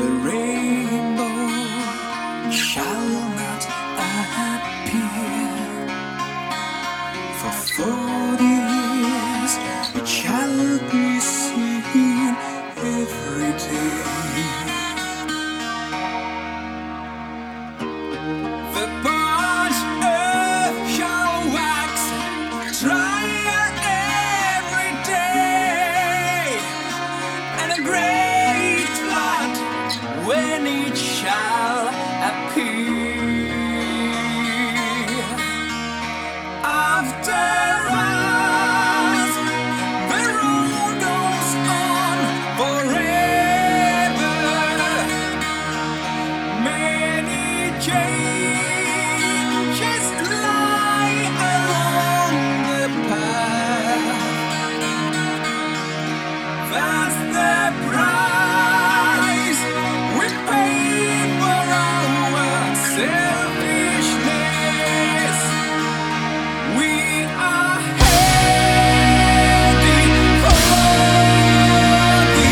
The rainbow shall not appear. For 40 years it shall be seen every day. The parched earth shall wax drier every day, and a great flood when it shall appear. After us, the road goes on forever. Many changes lie along the path. That's the price we pay for our selfishness. We are heading for the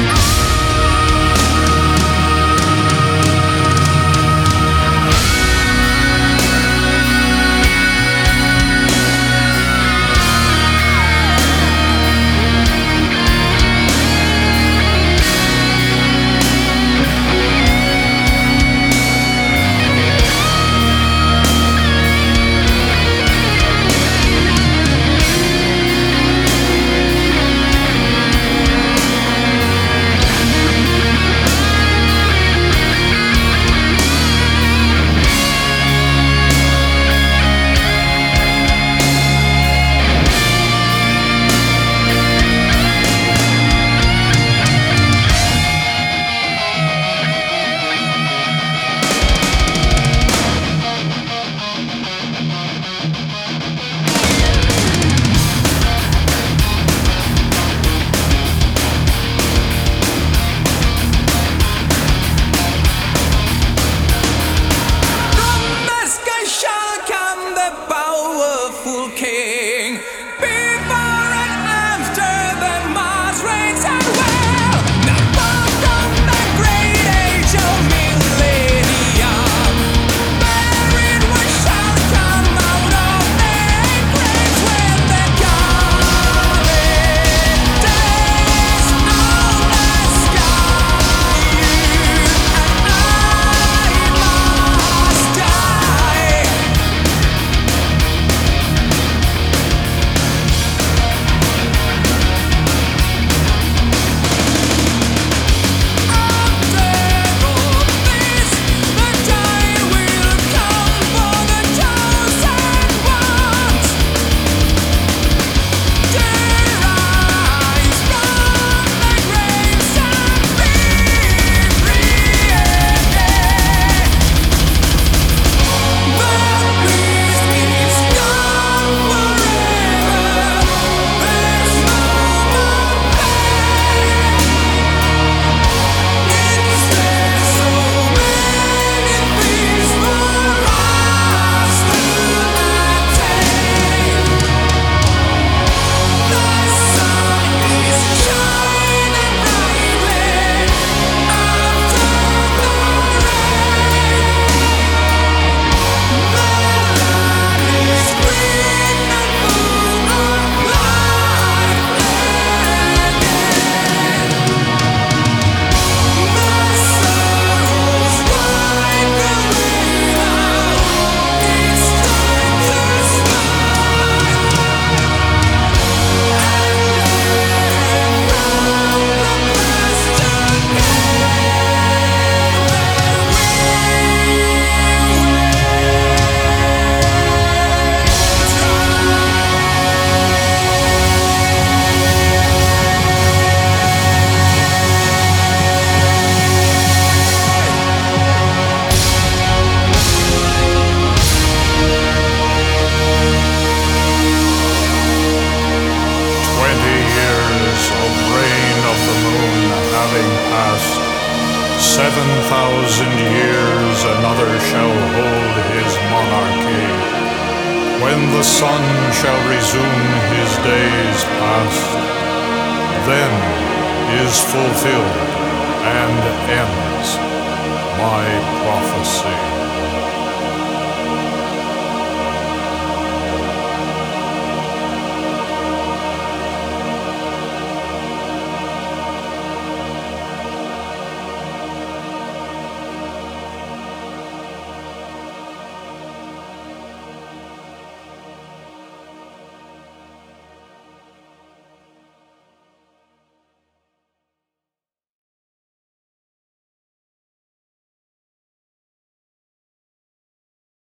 king. Before and after the Mars reigns and well. Now welcome the great age of millennium. Buried what shall come out of their graves when the coming days of the sky. You and I must die. having passed 7,000 years, another shall hold his monarchy. When the sun shall resume his days past, then is fulfilled and ends my prophecy.